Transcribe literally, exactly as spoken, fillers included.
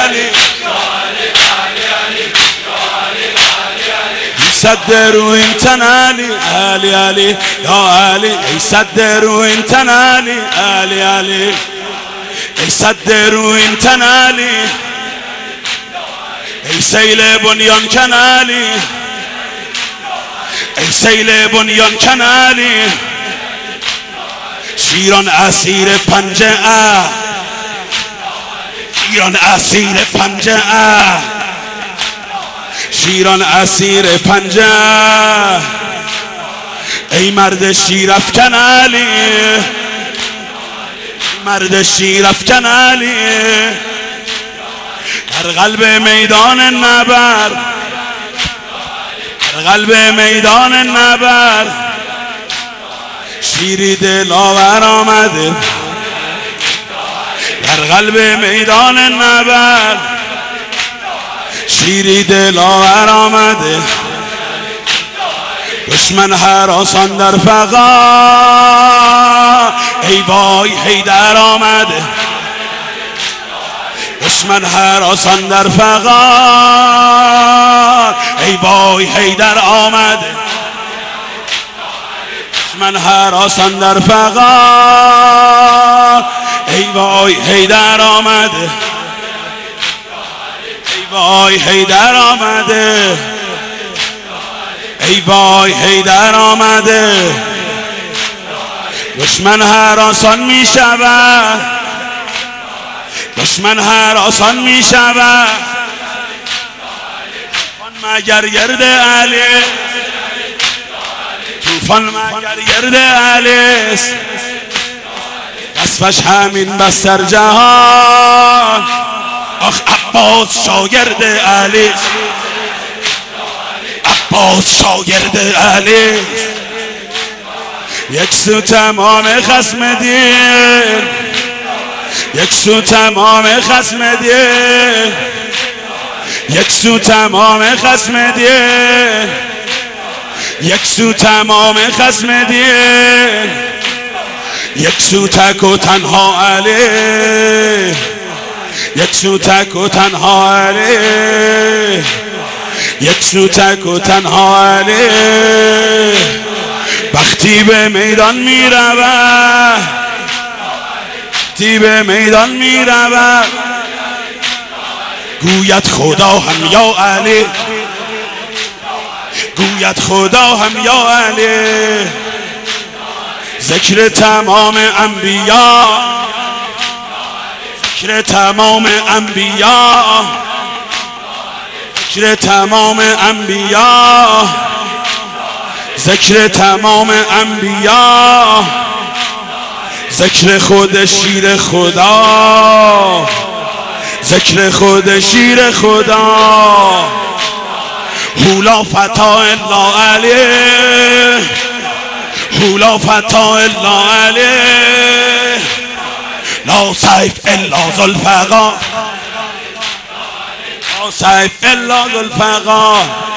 علی صدر وانت علي علي علي يا علي صدر وانت علي علي علي صدر وانت علي ای سیل بنیان کن علی ای سیل بنیان کن علی شیران اسیر پنجه شیران اسیر پنجه شیران اسیر پنجه ای مرد شیرافکن علی مرد شیرافکن علی در قلب میدان نبر در قلب میدان نبر شیری دلاور آمده در قلب میدان نبر شیری دلاور آمده دشمن هراسان در فغا ای وای حیدر آمده دشمن هراسان در فغان ای وای حیدر آمده دشمن هراسان در فغان ای وای حیدر آمده ای وای حیدر آمده ای وای حیدر آمده دشمن هراسان می شود دشمن هراسان می شود طوفان مگر گرد علی طوفان مگر گرد علی وصفش همین بستر جهان آخ عباس شاگرد علی عباس شاگرد علی یک سو تمام خصم دین یک سو تمام خصم دین یک سو تمام خصم دین یک سو تمام خصم دین یک سو تک و تنها علی یک سو تک و تنها علی یک سو تک و تنها علی وقتی به میدان می رود وقتی به میدان می رود گوید خدا هم یا علی گوید خدا هم یا علی ذکر تمام انبیا ذکر تمام انبیا ذکر تمام انبیا ذکر تمام انبیا ذکر خود شیر خدا ذکر خود شیر خدا حولا فتا الا علی حولا فتا الا علی لا سیف الا ذوالفقار لا سیف الا ذوالفقار